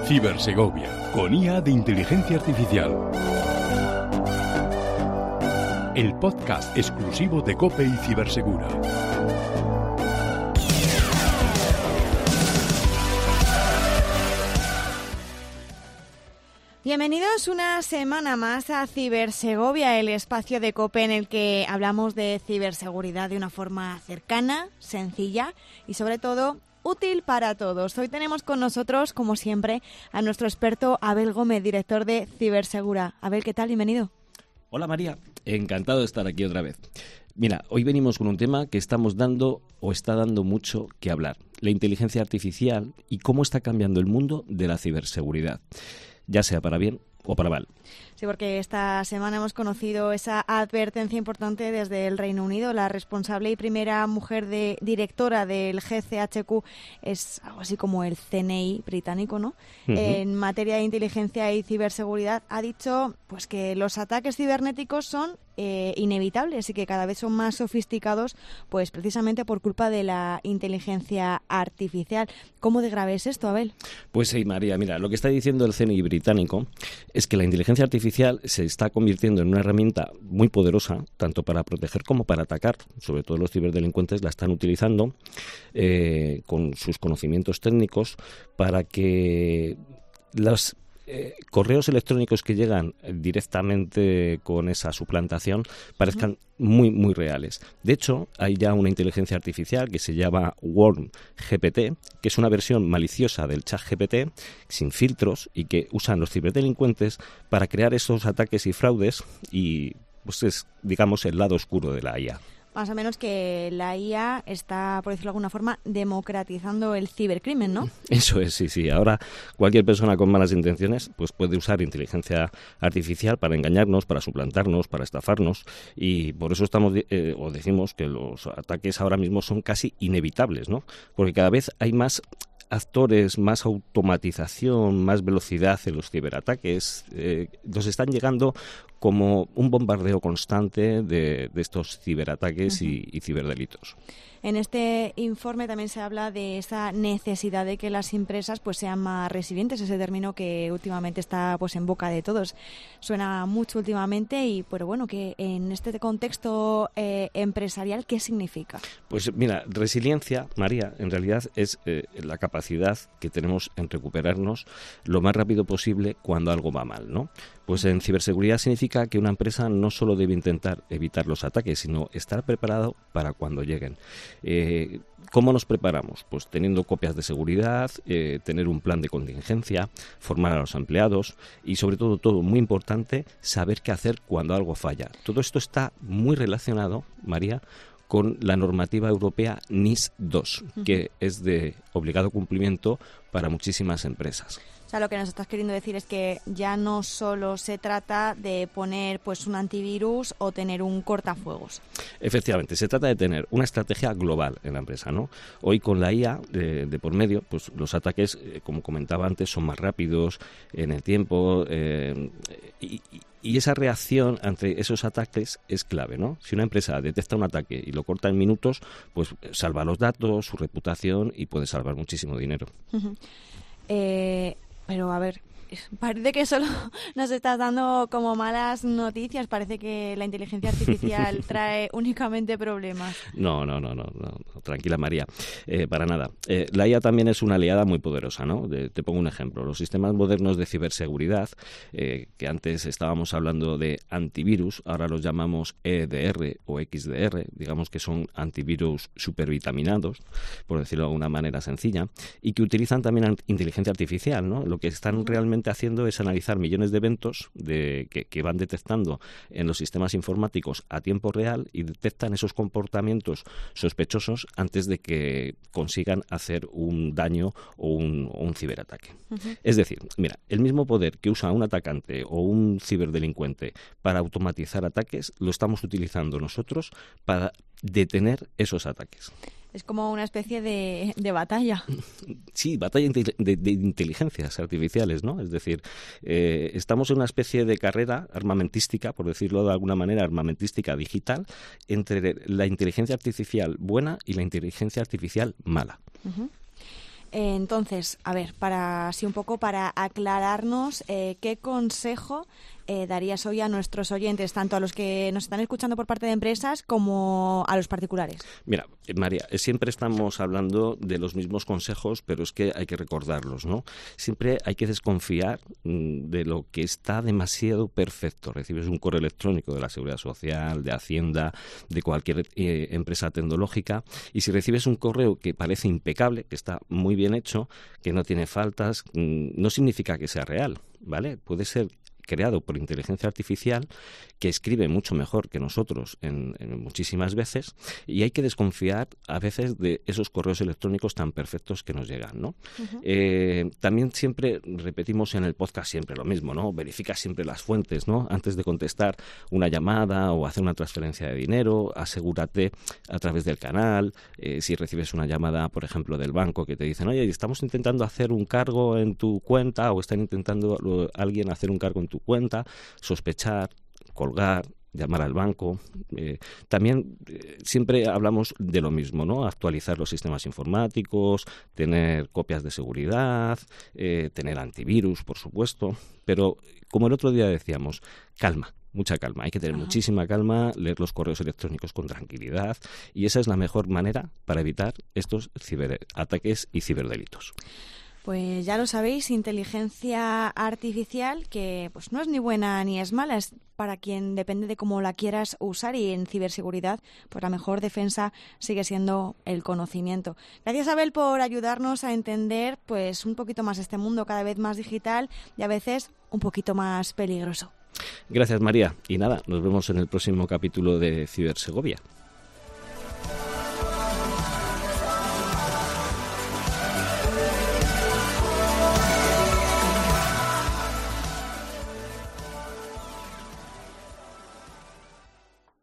Cibersegovia, con IA de inteligencia artificial. El podcast exclusivo de COPE y Cibersegura. Bienvenidos una semana más a Cibersegovia, el espacio de COPE en el que hablamos de ciberseguridad de una forma cercana, sencilla y sobre todo útil para todos. Hoy tenemos con nosotros, como siempre, a nuestro experto Abel Gómez, director de Cibersegura. Abel, ¿qué tal? Bienvenido. Hola María, encantado de estar aquí otra vez. Mira, hoy venimos con un tema que estamos dando o está dando mucho que hablar. La inteligencia artificial y cómo está cambiando el mundo de la ciberseguridad, ya sea para bien o para mal. Sí, porque esta semana hemos conocido esa advertencia importante desde el Reino Unido. La responsable y primera mujer directora del GCHQ es algo así como el CNI británico, ¿no? En materia de inteligencia y ciberseguridad ha dicho pues que los ataques cibernéticos son inevitables y que cada vez son más sofisticados, pues precisamente por culpa de la inteligencia artificial. ¿Cómo de grave es esto, Abel? Pues sí, María, mira, lo que está diciendo el CNI británico es que la inteligencia artificial se está convirtiendo en una herramienta muy poderosa, tanto para proteger como para atacar. Sobre todo los ciberdelincuentes la están utilizando con sus conocimientos técnicos para que los correos electrónicos que llegan directamente con esa suplantación parezcan muy, muy reales. De hecho, hay ya una inteligencia artificial que se llama WormGPT, que es una versión maliciosa del ChatGPT, sin filtros, y que usan los ciberdelincuentes para crear esos ataques y fraudes, y pues es, digamos, el lado oscuro de la IA. Más o menos que la IA está, por decirlo de alguna forma, democratizando el cibercrimen, ¿no? Eso es, sí. Ahora cualquier persona con malas intenciones pues puede usar inteligencia artificial para engañarnos, para suplantarnos, para estafarnos, y por eso estamos o decimos que los ataques ahora mismo son casi inevitables, ¿no? Porque cada vez hay más actores, más automatización, más velocidad en los ciberataques. Nos están llegando como un bombardeo constante de estos ciberataques y ciberdelitos. En este informe también se habla de esa necesidad de que las empresas pues sean más resilientes, ese término que últimamente está pues en boca de todos. Suena mucho últimamente y pero bueno, que en este contexto empresarial, ¿qué significa? Pues mira, resiliencia, María, en realidad es la capacidad que tenemos en recuperarnos lo más rápido posible cuando algo va mal, ¿no? Pues en ciberseguridad significa que una empresa no solo debe intentar evitar los ataques, sino estar preparado para cuando lleguen. ¿Cómo nos preparamos? Pues teniendo copias de seguridad, tener un plan de contingencia, formar a los empleados y sobre todo, muy importante, saber qué hacer cuando algo falla. Todo esto está muy relacionado, María, con la normativa europea NIS2, que es de obligado cumplimiento para muchísimas empresas. O sea, lo que nos estás queriendo decir es que ya no solo se trata de poner pues un antivirus o tener un cortafuegos. Efectivamente, se trata de tener una estrategia global en la empresa, ¿no? Hoy con la IA de por medio, pues los ataques, como comentaba antes, son más rápidos en el tiempo y esa reacción ante esos ataques es clave, ¿no? Si una empresa detecta un ataque y lo corta en minutos, pues salva los datos, su reputación y puede salvar muchísimo dinero. Pero a ver, parece que solo nos estás dando como malas noticias. Parece que la inteligencia artificial trae únicamente problemas. No, tranquila María, para nada. La IA también es una aliada muy poderosa, ¿no? Te pongo un ejemplo. Los sistemas modernos de ciberseguridad, que antes estábamos hablando de antivirus, ahora los llamamos EDR o XDR, digamos que son antivirus supervitaminados, por decirlo de alguna manera sencilla, y que utilizan también inteligencia artificial, ¿no? Lo que están realmente haciendo es analizar millones de eventos que van detectando en los sistemas informáticos a tiempo real y detectan esos comportamientos sospechosos antes de que consigan hacer un daño o un ciberataque. Es decir, mira, el mismo poder que usa un atacante o un ciberdelincuente para automatizar ataques lo estamos utilizando nosotros para detener esos ataques. Es como una especie de batalla. Sí, batalla de inteligencias artificiales, ¿no? Es decir, estamos en una especie de carrera armamentística, por decirlo de alguna manera, armamentística digital, entre la inteligencia artificial buena y la inteligencia artificial mala. Uh-huh. Entonces, a ver, para así un poco para aclararnos, ¿qué consejo darías hoy a nuestros oyentes, tanto a los que nos están escuchando por parte de empresas como a los particulares? Mira, María, siempre estamos hablando de los mismos consejos, pero es que hay que recordarlos, ¿no? Siempre hay que desconfiar de lo que está demasiado perfecto. Recibes un correo electrónico de la Seguridad Social, de Hacienda, de cualquier empresa tecnológica, y si recibes un correo que parece impecable, que está muy bien hecho, que no tiene faltas, no significa que sea real, ¿vale? Puede ser creado por inteligencia artificial, que escribe mucho mejor que nosotros en muchísimas veces, y hay que desconfiar a veces de esos correos electrónicos tan perfectos que nos llegan, ¿no? Uh-huh. También siempre repetimos en el podcast siempre lo mismo, ¿no? Verifica siempre las fuentes, ¿no? Antes de contestar una llamada o hacer una transferencia de dinero, asegúrate a través del canal. Si recibes una llamada, por ejemplo, del banco que te dicen, oye, estamos intentando hacer un cargo en tu cuenta, o están intentando alguien hacer un cargo en tu cuenta, sospechar, colgar, llamar al banco. También siempre hablamos de lo mismo, ¿no? Actualizar los sistemas informáticos, tener copias de seguridad, tener antivirus, por supuesto. Pero, como el otro día decíamos, calma. Mucha calma, hay que tener muchísima calma, leer los correos electrónicos con tranquilidad, y esa es la mejor manera para evitar estos ciberataques y ciberdelitos. Pues ya lo sabéis, inteligencia artificial que pues no es ni buena ni es mala, es para quien depende de cómo la quieras usar, y en ciberseguridad pues la mejor defensa sigue siendo el conocimiento. Gracias, Abel, por ayudarnos a entender pues un poquito más este mundo cada vez más digital y a veces un poquito más peligroso. Gracias, María. Y nada, nos vemos en el próximo capítulo de Cibersegovia.